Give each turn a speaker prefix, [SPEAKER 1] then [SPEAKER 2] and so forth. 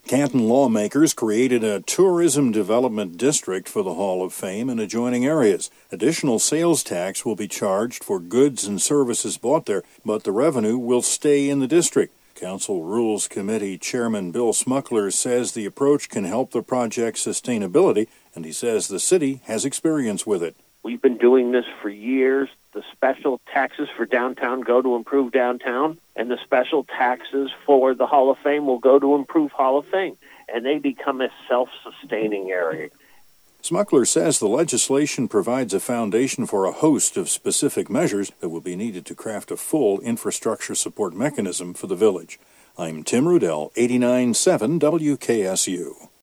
[SPEAKER 1] Canton lawmakers created a tourism development district for the Hall of Fame in adjoining areas. Additional sales tax will be charged for goods and services bought there, but the revenue will stay in the district. Council Rules Committee Chairman Bill Smuckler says the approach can help the project's sustainability, and he says the city has experience with it.
[SPEAKER 2] We've been doing this for years. The special taxes for downtown go to improve downtown, and the special taxes for the Hall of Fame will go to improve Hall of Fame, and they become a self-sustaining area.
[SPEAKER 1] Smuckler says the legislation provides a foundation for a host of specific measures that will be needed to craft a full infrastructure support mechanism for the village. I'm Tim Rudell, 89.7 WKSU.